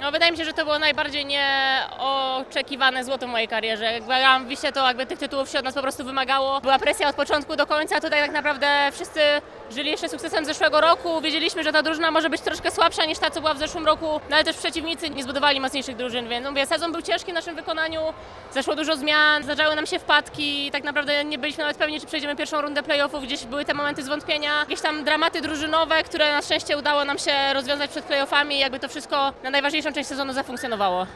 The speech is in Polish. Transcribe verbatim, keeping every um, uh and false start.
No wydaje mi się, że to było najbardziej nieoczekiwane złoto w mojej karierze. Jak grałam w Wiśle, to jakby tych tytułów się od nas po prostu wymagało. Była presja od początku do końca, tutaj tak naprawdę wszyscy żyli jeszcze sukcesem zeszłego roku. Wiedzieliśmy, że ta drużyna może być troszkę słabsza niż ta, co była w zeszłym roku, no ale też przeciwnicy nie zbudowali mocniejszych drużyn, więc mówię, sezon był ciężki w naszym wykonaniu, zaszło dużo zmian, zdarzały nam się wpadki, tak naprawdę nie byliśmy nawet pewni, czy przejdziemy pierwszą rundę playoffów, gdzieś były te momenty zwątpienia, jakieś tam dramaty drużynowe, które na szczęście udało nam się rozwiązać przed playoffami i jakby to wszystko na najważniejszą część sezonu zafunkcjonowało.